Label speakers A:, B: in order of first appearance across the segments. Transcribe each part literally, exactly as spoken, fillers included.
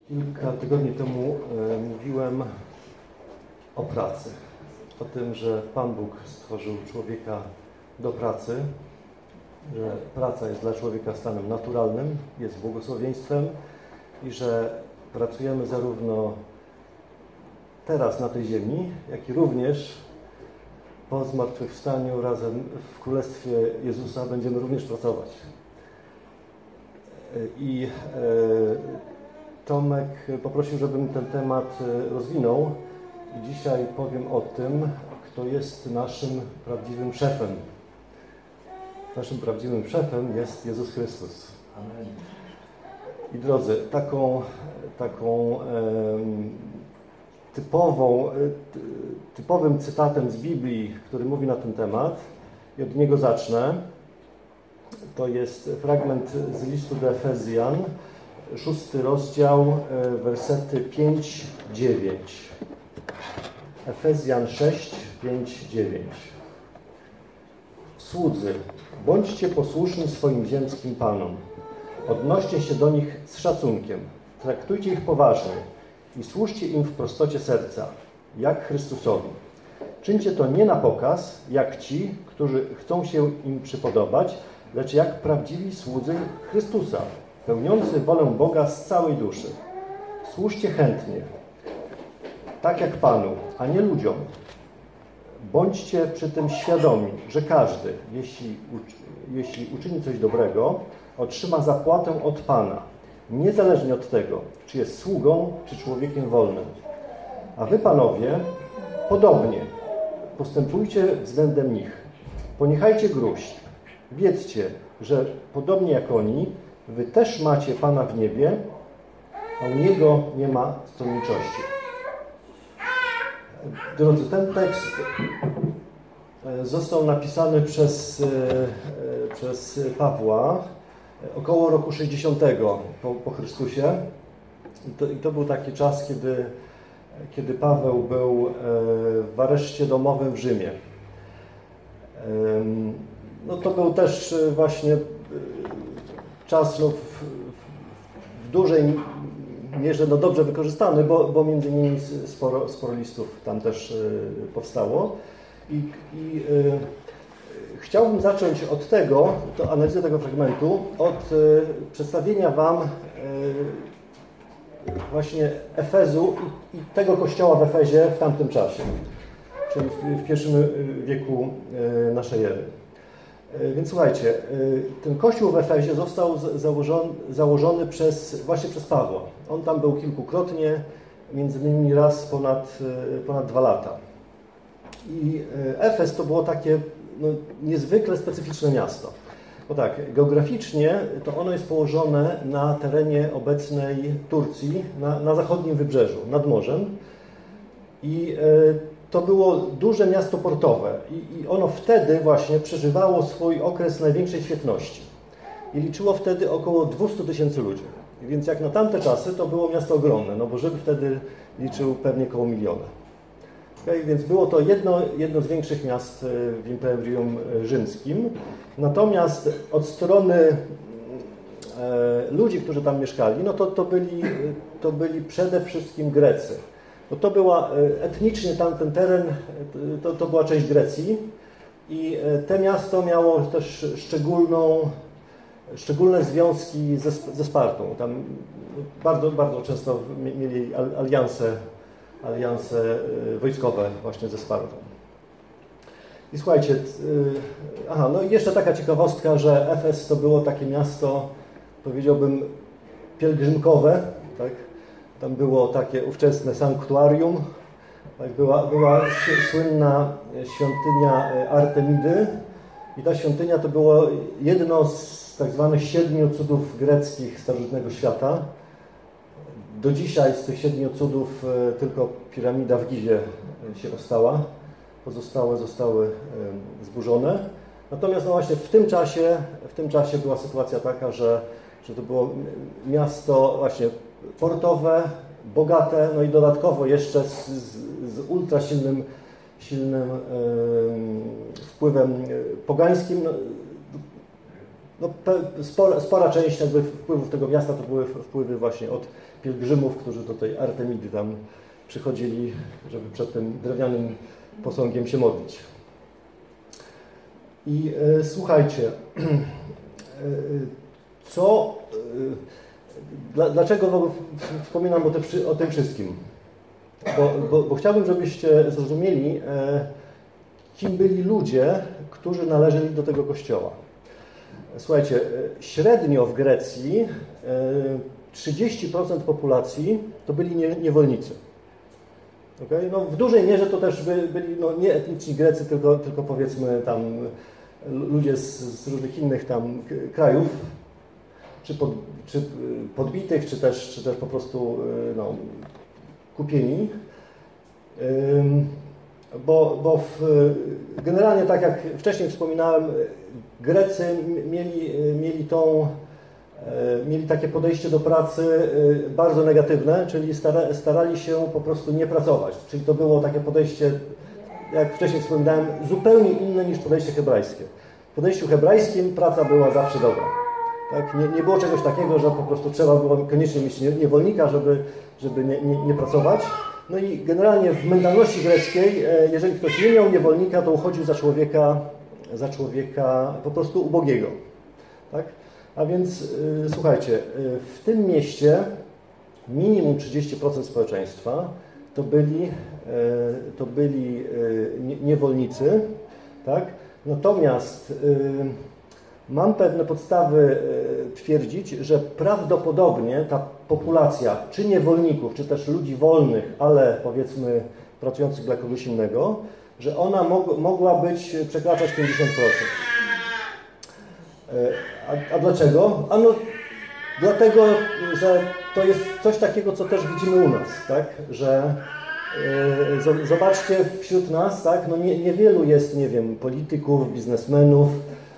A: Kilka tygodni temu e, mówiłem o pracy, o tym, że Pan Bóg stworzył człowieka do pracy, że praca jest dla człowieka stanem naturalnym, jest błogosławieństwem i że pracujemy zarówno teraz na tej ziemi, jak i również po zmartwychwstaniu razem w Królestwie Jezusa będziemy również pracować. I e, Tomek poprosił, żebym ten temat rozwinął i dzisiaj powiem o tym, kto jest naszym prawdziwym szefem. Naszym prawdziwym szefem jest Jezus Chrystus. Amen. I drodzy, taką, taką e, typową, typowym cytatem z Biblii, który mówi na ten temat, i od niego zacznę, to jest fragment z listu do Efezjan, szósty rozdział, wersety pięć dziewięć. Efezjan sześć, pięć dziewięć. Słudzy, bądźcie posłuszni swoim ziemskim panom. Odnoście się do nich z szacunkiem. Traktujcie ich poważnie i służcie im w prostocie serca, jak Chrystusowi. Czyńcie to nie na pokaz, jak ci, którzy chcą się im przypodobać, lecz jak prawdziwi słudzy Chrystusa, pełniący wolę Boga z całej duszy. Służcie chętnie, tak jak Panu, a nie ludziom. Bądźcie przy tym świadomi, że każdy, jeśli, jeśli uczyni coś dobrego, otrzyma zapłatę od Pana, niezależnie od tego, czy jest sługą, czy człowiekiem wolnym. A wy, panowie, podobnie postępujcie względem nich. Poniechajcie gruźb. Wiedzcie, że podobnie jak oni, wy też macie Pana w niebie, a u Niego nie ma stronniczości. Drodzy, ten tekst został napisany przez, przez Pawła około roku sześćdziesiątego po, po Chrystusie. I to, I to był taki czas, kiedy, kiedy Paweł był w areszcie domowym w Rzymie. No to był też właśnie czas no, w, w dużej mierze no, dobrze wykorzystany, bo, bo między innymi sporo, sporo listów tam też y, powstało. I, i y, chciałbym zacząć od tego, to analizy tego fragmentu, od y, przedstawienia Wam y, właśnie Efezu i, i tego kościoła w Efezie w tamtym czasie, czyli w, w pierwszym wieku y, naszej ery. Więc słuchajcie, ten kościół w Efezie został założony, założony przez, właśnie przez Pawła. On tam był kilkukrotnie, między innymi raz ponad, ponad dwa lata. I Efes to było takie no, niezwykle specyficzne miasto. Bo tak, geograficznie to ono jest położone na terenie obecnej Turcji, na, na zachodnim wybrzeżu, nad morzem. I to było duże miasto portowe i, i ono wtedy właśnie przeżywało swój okres największej świetności. I liczyło wtedy około dwieście tysięcy ludzi. Więc jak na tamte czasy to było miasto ogromne, no bo Rzym wtedy liczył pewnie koło miliona. Okay? Więc było to jedno, jedno z większych miast w Imperium Rzymskim. Natomiast od strony e, ludzi, którzy tam mieszkali, no to, to, byli, to byli przede wszystkim Grecy. Bo to była etnicznie tamten teren, to, to była część Grecji i to miasto miało też szczególną, szczególne związki ze, ze Spartą. Tam bardzo, bardzo często mieli alianse, alianse wojskowe właśnie ze Spartą. I słuchajcie, aha, no i jeszcze taka ciekawostka, że Efes to było takie miasto, powiedziałbym, pielgrzymkowe, tak? Tam było takie ówczesne sanktuarium, była, była słynna świątynia Artemidy i ta świątynia to było jedno z tak zwanych siedmiu cudów greckich starożytnego świata. Do dzisiaj z tych siedmiu cudów tylko piramida w Gizie się ostała, pozostałe zostały zburzone. Natomiast no właśnie w tym czasie, w tym czasie była sytuacja taka, że, że to było miasto właśnie portowe, bogate, no i dodatkowo jeszcze z, z, z ultra silnym, silnym yy, wpływem pogańskim. No, no, spora, spora część jakby wpływów tego miasta to były wpływy właśnie od pielgrzymów, którzy do tej Artemidy tam przychodzili, żeby przed tym drewnianym posągiem się modlić. I e, słuchajcie, e, co, e, dla, dlaczego wspominam o, te, o tym wszystkim? Bo, bo, bo chciałbym, żebyście zrozumieli, e, kim byli ludzie, którzy należeli do tego kościoła. Słuchajcie, średnio w Grecji trzydzieści procent populacji to byli niewolnicy. Okay? No, w dużej mierze to też by, byli no, nie etniczni Grecy, tylko, tylko powiedzmy tam ludzie z, z różnych innych tam krajów, czy, pod, czy podbitych, czy też, czy też po prostu no, kupieni. Bo, bo w, generalnie, tak jak wcześniej wspominałem, Grecy mieli, mieli, tą, mieli takie podejście do pracy bardzo negatywne, czyli stara, starali się po prostu nie pracować. Czyli to było takie podejście, jak wcześniej wspominałem, zupełnie inne niż podejście hebrajskie. W podejściu hebrajskim praca była zawsze dobra. Tak? Nie, nie było czegoś takiego, że po prostu trzeba było koniecznie mieć niewolnika, żeby, żeby nie, nie, nie pracować. No i generalnie w mentalności greckiej, jeżeli ktoś nie miał niewolnika, to uchodził za człowieka, za człowieka po prostu ubogiego. Tak? A więc yy, słuchajcie, yy, w tym mieście minimum trzydzieści procent społeczeństwa to byli, yy, to byli yy, niewolnicy. Tak? Natomiast yy, mam pewne podstawy twierdzić, że prawdopodobnie ta populacja, czy niewolników, czy też ludzi wolnych, ale powiedzmy pracujących dla kogoś innego, że ona mog mogła być, przekraczać pięćdziesiąt procent. A, a dlaczego? Ano, dlatego, że to jest coś takiego, co też widzimy u nas, tak? Że yy, zobaczcie wśród nas, tak? No nie, niewielu jest, nie wiem, polityków, biznesmenów,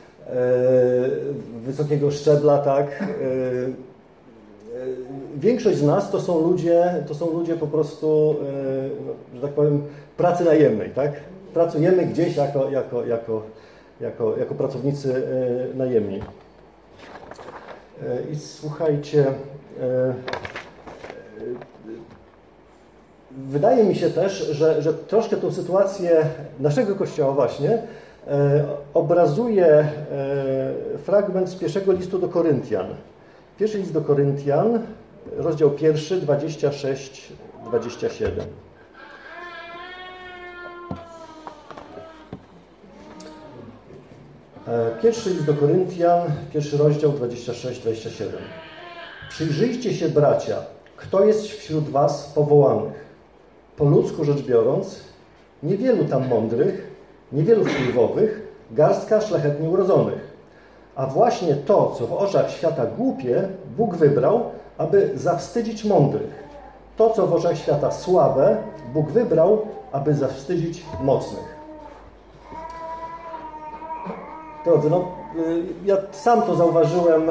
A: wysokiego szczebla, tak. Większość z nas to są ludzie, to są ludzie po prostu, że tak powiem, pracy najemnej, tak. Pracujemy gdzieś jako, jako, jako, jako, jako pracownicy najemni. I słuchajcie, wydaje mi się też, że, że troszkę tą sytuację naszego Kościoła właśnie obrazuje fragment z pierwszego listu do Koryntian. Pierwszy list do Koryntian, rozdział pierwszy, dwadzieścia sześć dwadzieścia siedem. Pierwszy list do Koryntian, pierwszy rozdział, dwadzieścia sześć dwadzieścia siedem. Przyjrzyjcie się, bracia, kto jest wśród was powołanych. Po ludzku rzecz biorąc, niewielu tam mądrych, niewielu wpływowych, garstka szlachetnie urodzonych. A właśnie to, co w oczach świata głupie, Bóg wybrał, aby zawstydzić mądrych. To, co w oczach świata słabe, Bóg wybrał, aby zawstydzić mocnych. Drodzy, no, ja sam to zauważyłem, e,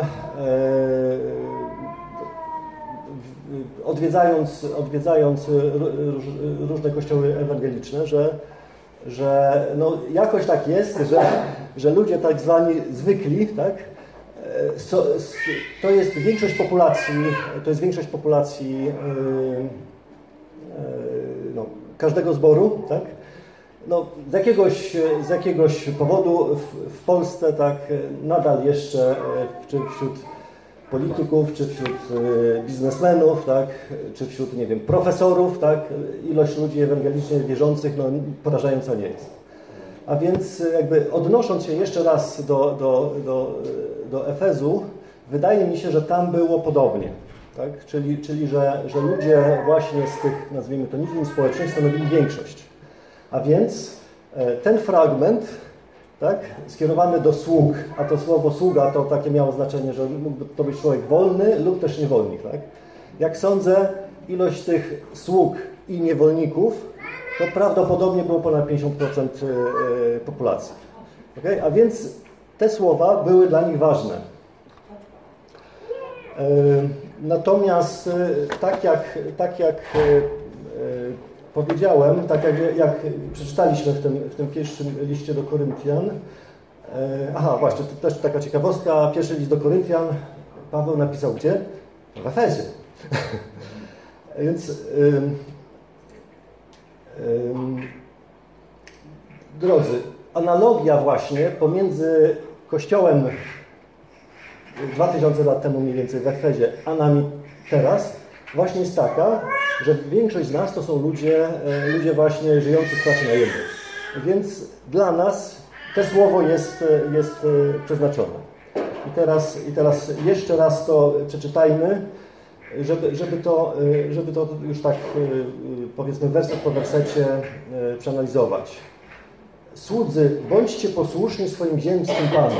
A: odwiedzając, odwiedzając różne kościoły ewangeliczne, że że no, jakoś tak jest, że, że ludzie tak zwani zwykli, tak, so, to jest większość populacji, to jest większość populacji yy, yy, no, każdego zboru, tak. No, z jakiegoś, z jakiegoś powodu w, w Polsce tak nadal jeszcze, czy wśród polityków, czy wśród biznesmenów, tak, czy wśród, nie wiem, profesorów, tak, ilość ludzi ewangelicznie wierzących, no, porażająca nie jest. A więc jakby odnosząc się jeszcze raz do, do, do, do Efezu, wydaje mi się, że tam było podobnie, tak, czyli, czyli że, że ludzie właśnie z tych, nazwijmy to, nizin społecznych stanowili większość. A więc ten fragment, tak, skierowany do sług, a to słowo sługa to takie miało znaczenie, że mógłby to być człowiek wolny lub też niewolnik. Tak? Jak sądzę, ilość tych sług i niewolników to prawdopodobnie było ponad pięćdziesiąt procent populacji. Okay? A więc te słowa były dla nich ważne. Natomiast tak jak, tak jak powiedziałem, tak jak, jak przeczytaliśmy w tym, w tym pierwszym liście do Koryntian, Aha, właśnie, to też taka ciekawostka. Pierwszy list do Koryntian Paweł napisał gdzie? W Efezie. Więc ym, ym, drodzy, analogia właśnie pomiędzy Kościołem dwa tysiące lat temu mniej więcej w Efezie, a nami teraz właśnie jest taka, że większość z nas to są ludzie, ludzie właśnie żyjący z pracy najemnej. Więc dla nas to słowo jest, jest przeznaczone. I teraz, I teraz jeszcze raz to przeczytajmy, żeby, żeby, to, żeby to już tak powiedzmy werset po wersecie przeanalizować. Słudzy, bądźcie posłuszni swoim ziemskim Panom.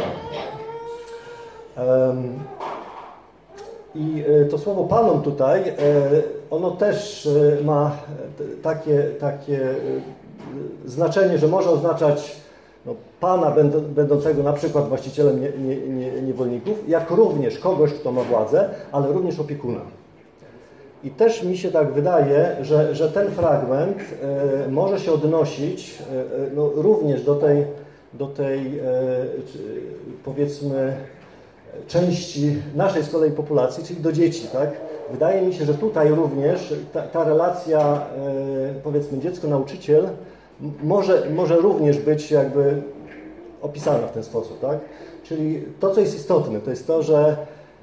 A: I to słowo Panom tutaj, ono też ma takie, takie znaczenie, że może oznaczać no, Pana będącego na przykład właścicielem nie, nie, nie, niewolników, jak również kogoś, kto ma władzę, ale również opiekuna. I też mi się tak wydaje, że, że ten fragment e, może się odnosić e, no, również do tej, do tej e, powiedzmy części naszej z kolei populacji, czyli do dzieci, tak? Wydaje mi się, że tutaj również ta, ta relacja e, powiedzmy dziecko-nauczyciel może, może również być jakby opisana w ten sposób, tak? Czyli to, co jest istotne, to jest to, że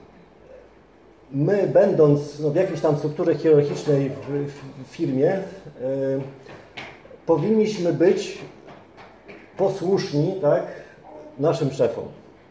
A: my, będąc no, w jakiejś tam strukturze hierarchicznej w, w, w firmie, y, powinniśmy być posłuszni, tak, naszym szefom.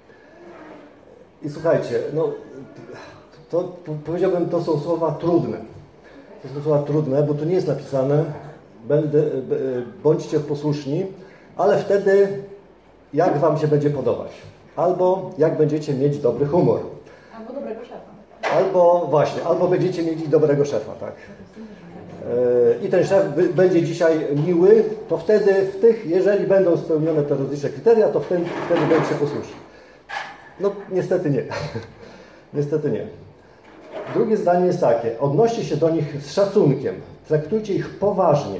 A: I słuchajcie, no, to powiedziałbym, to są słowa trudne. To są słowa trudne, bo tu nie jest napisane, będę, bądźcie posłuszni, ale wtedy jak wam się będzie podobać. Albo jak będziecie mieć dobry humor.
B: Albo dobrego szefa.
A: Albo właśnie, albo będziecie mieli dobrego szefa, tak. I ten szef będzie dzisiaj miły, to wtedy w tych, jeżeli będą spełnione te rozliczne kryteria, to wtedy, wtedy będzie posłuszni. No niestety nie. Niestety nie. Drugie zdanie jest takie. Odnoście się do nich z szacunkiem. Traktujcie ich poważnie.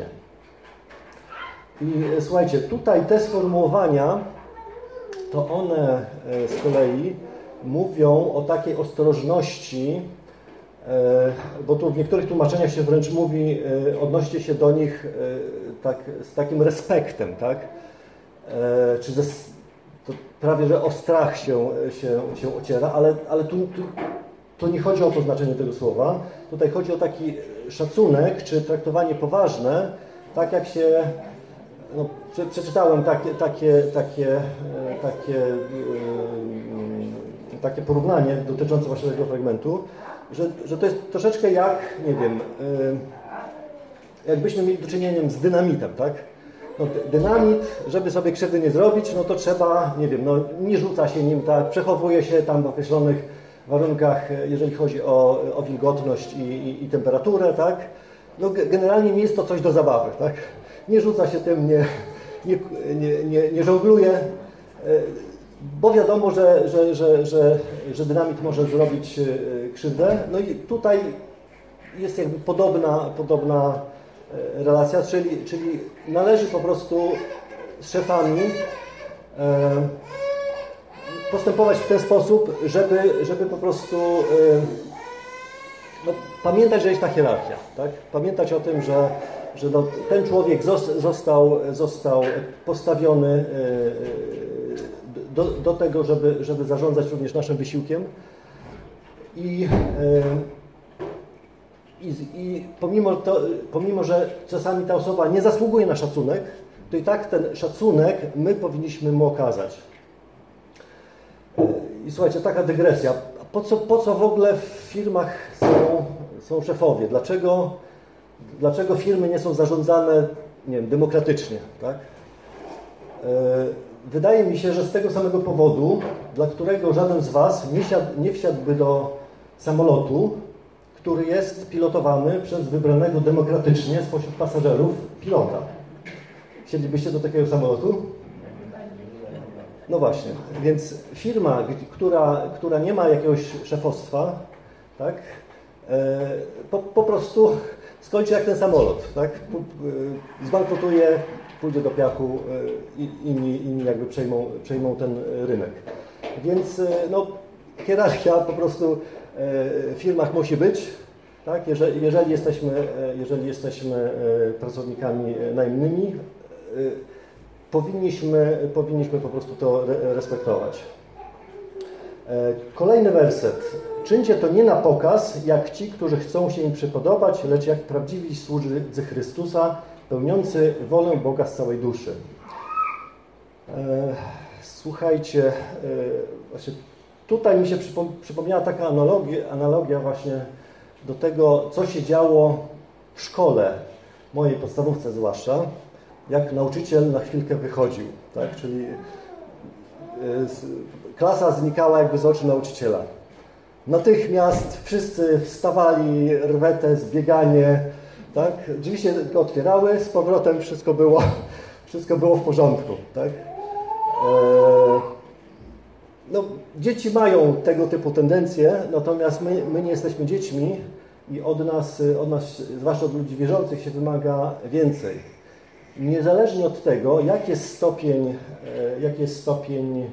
A: I słuchajcie, tutaj te sformułowania, to one z kolei mówią o takiej ostrożności, bo tu w niektórych tłumaczeniach się wręcz mówi, odnoście się do nich tak, z takim respektem, tak? Czy ze, to prawie, że o strach się, się, się ociera, ale, ale tu, tu, tu nie chodzi o to znaczenie tego słowa. Tutaj chodzi o taki szacunek, czy traktowanie poważne, tak jak się, no, przeczytałem takie, takie, takie, takie, takie porównanie dotyczące właśnie tego fragmentu, że, że to jest troszeczkę jak, nie wiem, jakbyśmy mieli do czynienia z dynamitem, tak? No, dynamit, żeby sobie krzywdy nie zrobić, no to trzeba, nie wiem, no, nie rzuca się nim, tak, przechowuje się tam w określonych warunkach, jeżeli chodzi o, o wilgotność i, i, i temperaturę, tak? No, generalnie nie jest to coś do zabawy, tak? Nie rzuca się tym, nie, nie, nie, nie, nie żongluje, bo wiadomo, że, że, że, że, że dynamit może zrobić krzywdę. No i tutaj jest jakby podobna, podobna relacja, czyli, czyli należy po prostu z szefami e, postępować w ten sposób, żeby, żeby po prostu e, no, pamiętać, że jest ta hierarchia, tak? Pamiętać o tym, że, że no, ten człowiek został, został postawiony e, do, do tego, żeby, żeby zarządzać również naszym wysiłkiem i e, I, I pomimo, to, pomimo, że czasami ta osoba nie zasługuje na szacunek, to i tak ten szacunek my powinniśmy mu okazać. I słuchajcie, taka dygresja. Po co, po co w ogóle w firmach są, są szefowie? Dlaczego, dlaczego firmy nie są zarządzane, nie wiem, demokratycznie? Tak? Wydaje mi się, że z tego samego powodu, dla którego żaden z Was nie, siadł, nie wsiadłby do samolotu, który jest pilotowany przez wybranego demokratycznie spośród pasażerów pilota. Wsiedlibyście do takiego samolotu? No właśnie, więc firma, która, która nie ma jakiegoś szefostwa, tak, po, po prostu skończy jak ten samolot, tak, zbankrutuje, pójdzie do piachu i inni, inni jakby przejmą, przejmą ten rynek. Więc no, hierarchia po prostu w firmach musi być, tak? Jeżeli, jeżeli, jesteśmy, jeżeli jesteśmy pracownikami najemnymi, powinniśmy, powinniśmy po prostu to respektować. Kolejny werset. Czyńcie to nie na pokaz, jak ci, którzy chcą się im przypodobać, lecz jak prawdziwi słudzy Chrystusa, pełniący wolę Boga z całej duszy. Słuchajcie, właśnie tutaj mi się przypomniała taka analogia, analogia właśnie do tego, co się działo w szkole, mojej podstawówce zwłaszcza, jak nauczyciel na chwilkę wychodził, tak? Czyli klasa znikała jakby z oczu nauczyciela. Natychmiast wszyscy wstawali, rwetę, zbieganie, tak? Drzwi się otwierały, z powrotem wszystko było, wszystko było w porządku, tak? No, dzieci mają tego typu tendencje, natomiast my, my nie jesteśmy dziećmi i od nas, od nas, zwłaszcza od ludzi wierzących, się wymaga więcej. Niezależnie od tego, jaki jest stopień, jaki jest stopień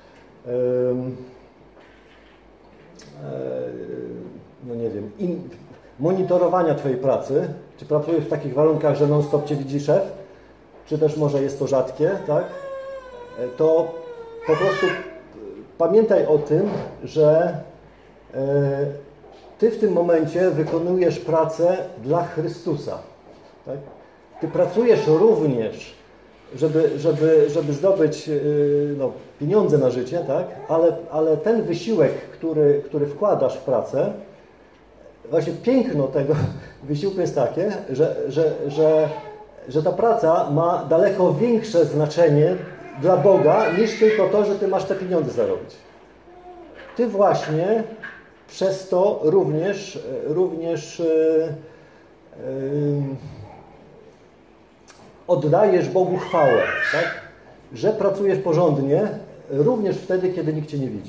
A: no nie wiem, in, monitorowania Twojej pracy, czy pracujesz w takich warunkach, że non-stop Cię widzi szef, czy też może jest to rzadkie, tak? To po prostu pamiętaj o tym, że Ty w tym momencie wykonujesz pracę dla Chrystusa, tak? Ty pracujesz również, żeby, żeby, żeby zdobyć no, pieniądze na życie, tak? ale, ale ten wysiłek, który, który wkładasz w pracę, właśnie piękno tego wysiłku jest takie, że, że, że, że ta praca ma daleko większe znaczenie dla Boga, niż tylko to, że Ty masz te pieniądze zarobić. Ty właśnie przez to również, również yy, yy, oddajesz Bogu chwałę, tak? Że pracujesz porządnie, również wtedy, kiedy nikt Cię nie widzi.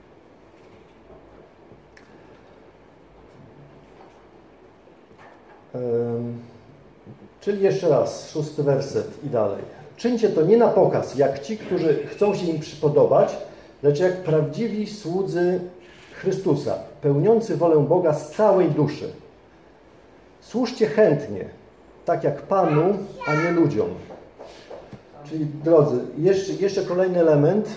A: Um, czyli jeszcze raz, szósty werset i dalej. Czyńcie to nie na pokaz, jak ci, którzy chcą się im przypodobać, lecz jak prawdziwi słudzy Chrystusa, pełniący wolę Boga z całej duszy. Służcie chętnie, tak jak Panu, a nie ludziom. Czyli, drodzy, jeszcze, jeszcze kolejny element.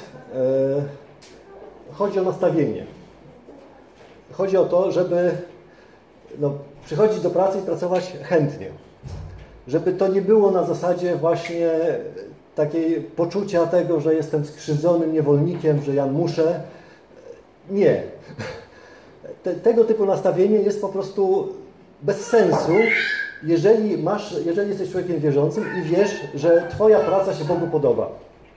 A: E, chodzi o nastawienie. Chodzi o to, żeby no, przychodzić do pracy i pracować chętnie. Żeby to nie było na zasadzie właśnie takiej poczucia tego, że jestem skrzywdzonym niewolnikiem, że ja muszę. Nie. Te, tego typu nastawienie jest po prostu bez sensu, jeżeli masz, jeżeli jesteś człowiekiem wierzącym i wiesz, że Twoja praca się Bogu podoba.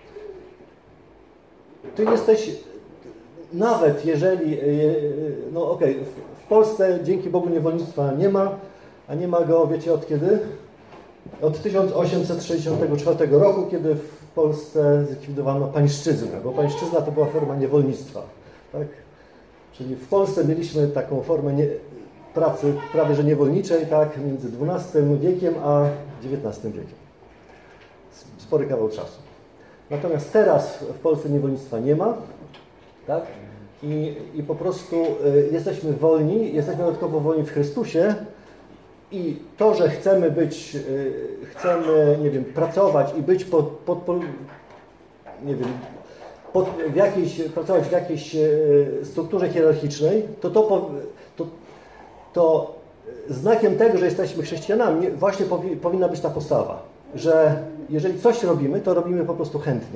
A: Ty jesteś, nawet jeżeli, no okej, okay, w Polsce dzięki Bogu niewolnictwa nie ma, a nie ma go, wiecie od kiedy? Od tysiąc osiemset sześćdziesiątego czwartego roku, kiedy w Polsce zlikwidowano pańszczyznę, bo pańszczyzna to była forma niewolnictwa. Tak? Czyli w Polsce mieliśmy taką formę nie, pracy prawie że niewolniczej, tak, między dwunastym wiekiem a dziewiętnastym wiekiem. Spory kawał czasu. Natomiast teraz w Polsce niewolnictwa nie ma, tak? I, i po prostu y, jesteśmy wolni, jesteśmy dodatkowo wolni w Chrystusie i to, że chcemy być, y, chcemy, nie wiem, pracować i być pod, pod, pod nie wiem, pod, w jakiejś, pracować w jakiejś y, strukturze hierarchicznej, to to, to to znakiem tego, że jesteśmy chrześcijanami, właśnie powi powinna być ta postawa, że jeżeli coś robimy, to robimy po prostu chętnie.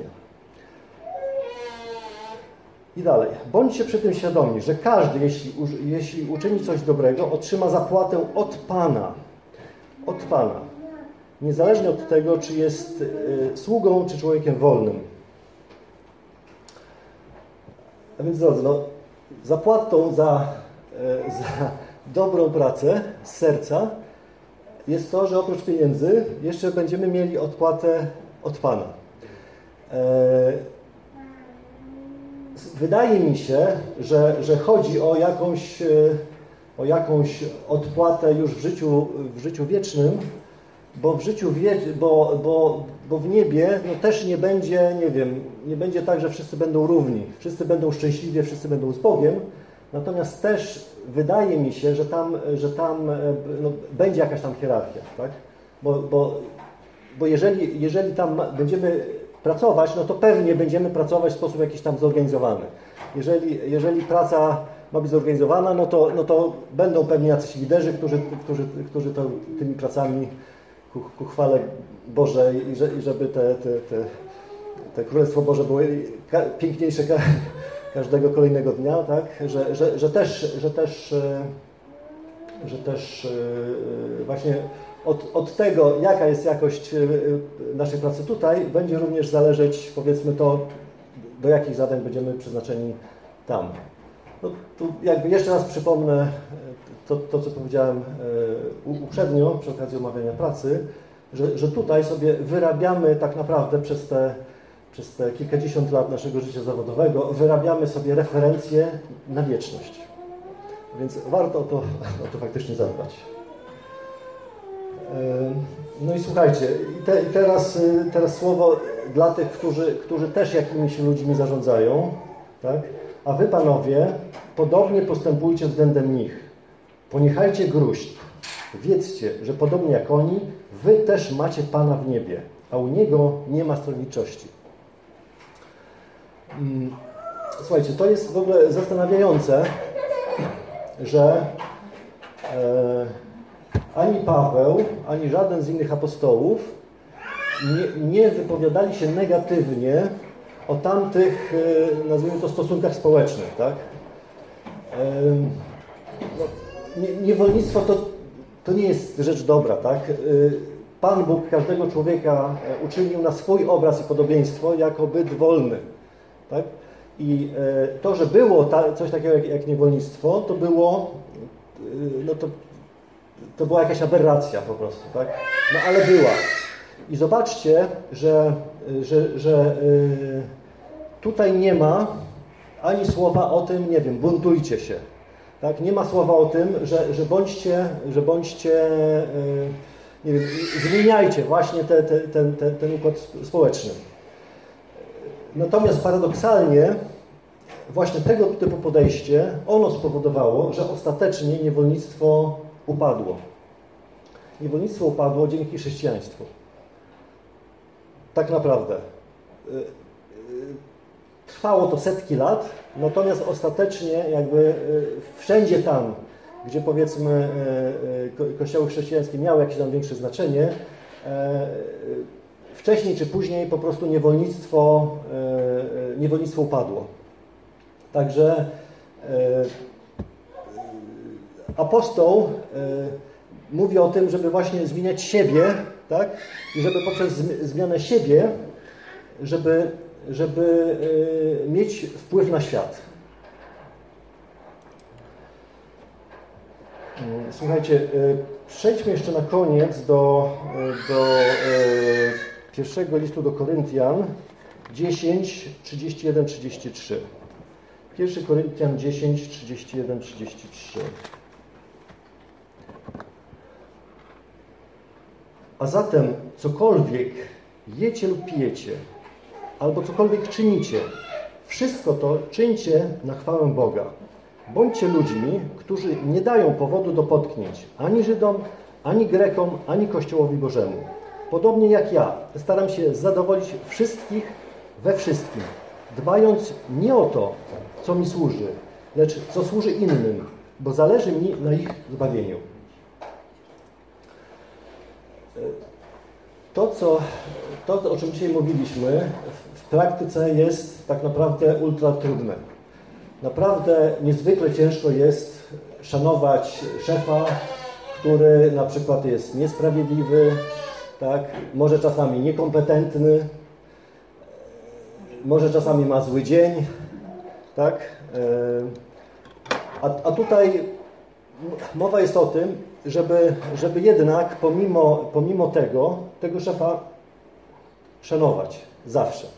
A: I dalej. Bądźcie przy tym świadomi, że każdy, jeśli, jeśli uczyni coś dobrego, otrzyma zapłatę od Pana. Od Pana. Niezależnie od tego, czy jest y, sługą, czy człowiekiem wolnym. A więc drodzy, no, zapłatą za, y, za dobrą pracę z serca jest to, że oprócz pieniędzy jeszcze będziemy mieli odpłatę od Pana. Wydaje mi się, że, że chodzi o jakąś, o jakąś odpłatę już w życiu, w życiu wiecznym, bo w życiu wie, bo, bo, bo w niebie no też nie będzie, nie wiem, nie będzie tak, że wszyscy będą równi, wszyscy będą szczęśliwi, wszyscy będą z Bogiem, natomiast też wydaje mi się, że tam, że tam no, będzie jakaś tam hierarchia, tak? Bo, bo, bo jeżeli, jeżeli tam będziemy pracować, no to pewnie będziemy pracować w sposób jakiś tam zorganizowany. Jeżeli, jeżeli praca ma być zorganizowana, no to, no to będą pewnie jacyś liderzy, którzy, którzy, którzy to, tymi pracami ku, ku chwale Bożej i, że, i żeby te, te, te, te Królestwo Boże było ka, piękniejsze ka, każdego kolejnego dnia, tak? Że, że, że też, że też, że też właśnie od, od tego, jaka jest jakość naszej pracy tutaj, będzie również zależeć, powiedzmy, to, do jakich zadań będziemy przeznaczeni tam. No, tu jakby jeszcze raz przypomnę to, to co powiedziałem uprzednio przy okazji omawiania pracy, że, że tutaj sobie wyrabiamy tak naprawdę przez te, przez te kilkadziesiąt lat naszego życia zawodowego, wyrabiamy sobie referencje na wieczność. Więc warto o to, o to faktycznie zadbać. No i słuchajcie, i, te, i teraz, teraz słowo dla tych, którzy, którzy też jakimiś ludźmi zarządzają, tak? A wy, panowie, podobnie postępujcie względem nich. Poniechajcie gruźb. Wiedzcie, że podobnie jak oni, wy też macie Pana w niebie, a u Niego nie ma stronniczości. Słuchajcie, to jest w ogóle zastanawiające, że e, ani Paweł, ani żaden z innych apostołów nie, nie wypowiadali się negatywnie o tamtych, nazwijmy to, stosunkach społecznych, tak? No, nie, niewolnictwo to, to nie jest rzecz dobra, tak? Pan Bóg każdego człowieka uczynił na swój obraz i podobieństwo jako byt wolny, tak? I to, że było ta, coś takiego jak, jak niewolnictwo, to było, no to, to była jakaś aberracja po prostu, tak? No ale była. I zobaczcie, że, że, że yy, tutaj nie ma ani słowa o tym, nie wiem, buntujcie się. Tak? Nie ma słowa o tym, że, że bądźcie, że bądźcie yy, nie wiem, zmieniajcie właśnie te, te, ten, ten, ten układ społeczny. Natomiast paradoksalnie właśnie tego typu podejście, ono spowodowało, że ostatecznie niewolnictwo upadło. Niewolnictwo upadło dzięki chrześcijaństwu. Tak naprawdę. Trwało to setki lat, natomiast ostatecznie jakby wszędzie tam, gdzie powiedzmy kościoły chrześcijańskie miały jakieś tam większe znaczenie, wcześniej czy później po prostu niewolnictwo, niewolnictwo upadło. Także apostoł mówi o tym, żeby właśnie zmieniać siebie, tak? I żeby poprzez zmianę siebie, żeby, żeby mieć wpływ na świat. Słuchajcie, przejdźmy jeszcze na koniec do, do pierwszego listu do Koryntian dziesięć, trzydzieści jeden, trzydzieści trzy. Pierwszy Koryntian dziesięć, trzydzieści jeden, trzydzieści trzy. A zatem cokolwiek jecie lub pijecie, albo cokolwiek czynicie, wszystko to czyńcie na chwałę Boga. Bądźcie ludźmi, którzy nie dają powodu do potknięć ani Żydom, ani Grekom, ani Kościołowi Bożemu. Podobnie jak ja, staram się zadowolić wszystkich we wszystkim, dbając nie o to, co mi służy, lecz co służy innym, bo zależy mi na ich zbawieniu. To, co, to, o czym dzisiaj mówiliśmy, w praktyce jest tak naprawdę ultra trudne. Naprawdę niezwykle ciężko jest szanować szefa, który na przykład jest niesprawiedliwy, tak? Może czasami niekompetentny, może czasami ma zły dzień, tak? A, a tutaj mowa jest o tym, żeby, żeby jednak pomimo, pomimo tego, tego szefa szanować zawsze.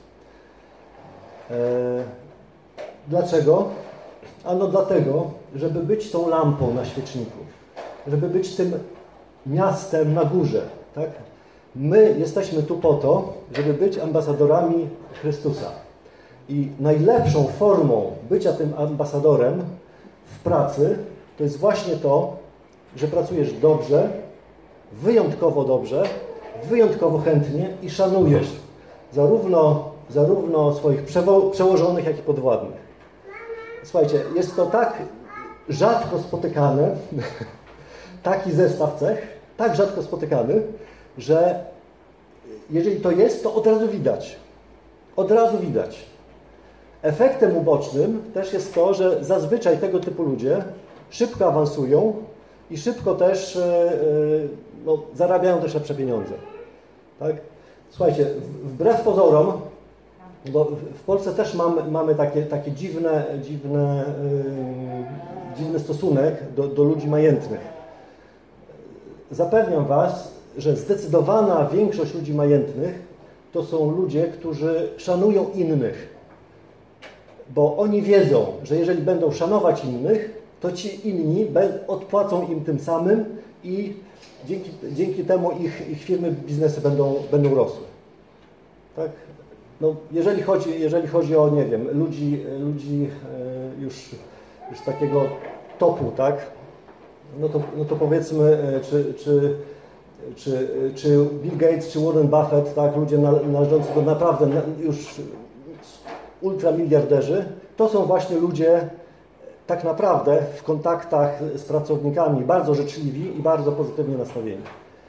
A: Dlaczego? Ano dlatego, żeby być tą lampą na świeczniku, żeby być tym miastem na górze. Tak? My jesteśmy tu po to, żeby być ambasadorami Chrystusa. I najlepszą formą bycia tym ambasadorem w pracy to jest właśnie to, że pracujesz dobrze, wyjątkowo dobrze, wyjątkowo chętnie i szanujesz zarówno, zarówno swoich przełożonych, jak i podwładnych. Słuchajcie, jest to tak rzadko spotykane, taki zestaw cech, tak rzadko spotykany, że jeżeli to jest, to od razu widać. Od razu widać. Efektem ubocznym też jest to, że zazwyczaj tego typu ludzie szybko awansują i szybko też no, zarabiają też lepsze pieniądze. Tak? Słuchajcie, wbrew pozorom, bo w Polsce też mamy, mamy takie, takie dziwne, dziwne, yy, dziwny stosunek do, do ludzi majętnych. Zapewniam Was, że zdecydowana większość ludzi majętnych to są ludzie, którzy szanują innych. Bo oni wiedzą, że jeżeli będą szanować innych, to ci inni odpłacą im tym samym i dzięki, dzięki temu ich, ich firmy, biznesy będą, będą rosły. Tak? No, jeżeli chodzi, jeżeli chodzi o, nie wiem, ludzi, ludzi już, już takiego topu, tak? No to, no to powiedzmy, czy, czy, czy, czy Bill Gates, czy Warren Buffett, tak? Ludzie należący do naprawdę już ultramiliarderzy, to są właśnie ludzie tak naprawdę w kontaktach z pracownikami bardzo życzliwi i bardzo pozytywnie nastawieni.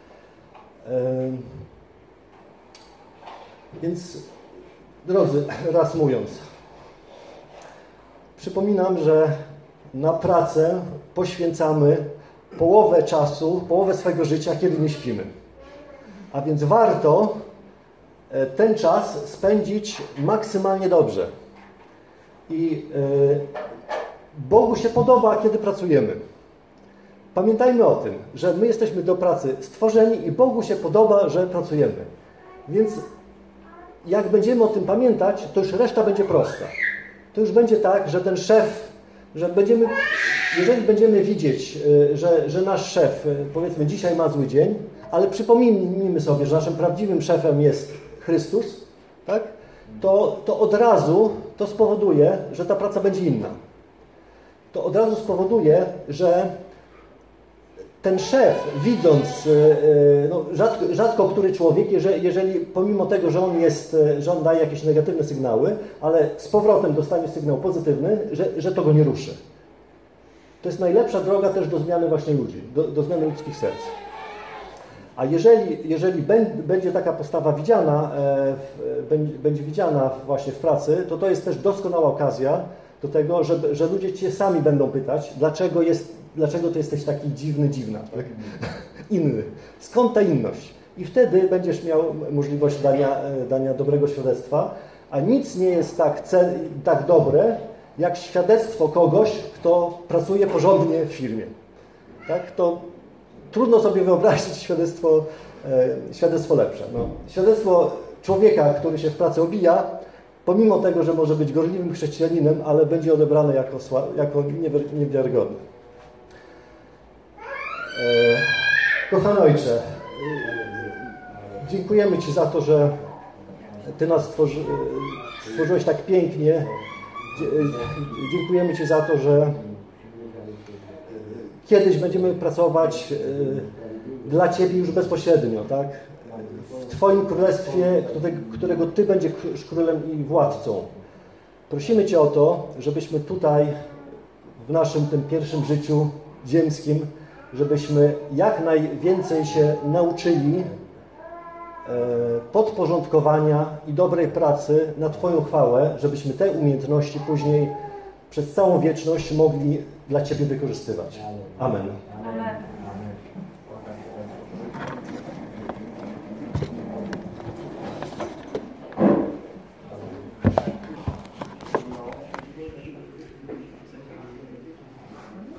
A: Więc, drodzy, reasumując, przypominam, że na pracę poświęcamy połowę czasu, połowę swojego życia, kiedy nie śpimy. A więc warto ten czas spędzić maksymalnie dobrze. I Bogu się podoba, kiedy pracujemy. Pamiętajmy o tym, że my jesteśmy do pracy stworzeni i Bogu się podoba, że pracujemy. Więc jak będziemy o tym pamiętać, to już reszta będzie prosta. To już będzie tak, że ten szef, że będziemy, jeżeli będziemy widzieć, że, że nasz szef, powiedzmy, dzisiaj ma zły dzień, ale przypomnijmy sobie, że naszym prawdziwym szefem jest Chrystus, tak? To, to od razu to spowoduje, że ta praca będzie inna. To od razu spowoduje, że ten szef, widząc, no, rzadko, rzadko który człowiek, jeżeli, jeżeli pomimo tego, że on jest, że on daje jakieś negatywne sygnały, ale z powrotem dostanie sygnał pozytywny, że, że to go nie ruszy. To jest najlepsza droga też do zmiany właśnie ludzi, do, do zmiany ludzkich serc. A jeżeli, jeżeli będzie taka postawa widziana, będzie widziana właśnie w pracy, to to jest też doskonała okazja do tego, że, że ludzie Cię sami będą pytać, dlaczego, jest, dlaczego Ty jesteś taki dziwny, dziwna, tak? Inny. Skąd ta inność? I wtedy będziesz miał możliwość dania, dania dobrego świadectwa, a nic nie jest tak, cel, tak dobre, jak świadectwo kogoś, kto pracuje porządnie w firmie. Tak? To trudno sobie wyobrazić świadectwo, e, świadectwo lepsze. No. Świadectwo człowieka, który się w pracy obija, pomimo tego, że może być gorliwym chrześcijaninem, ale będzie odebrane jako, jako niewiarygodne. E, kochany Ojcze, dziękujemy Ci za to, że Ty nas stworzy, stworzyłeś tak pięknie. Dziękujemy Ci za to, że kiedyś będziemy pracować dla Ciebie już bezpośrednio, tak? W Twoim królestwie, którego Ty będziesz królem i władcą. Prosimy Cię o to, żebyśmy tutaj w naszym tym pierwszym życiu ziemskim, żebyśmy jak najwięcej się nauczyli podporządkowania i dobrej pracy na Twoją chwałę, żebyśmy te umiejętności później przez całą wieczność mogli dla Ciebie wykorzystywać. Amen. Amen.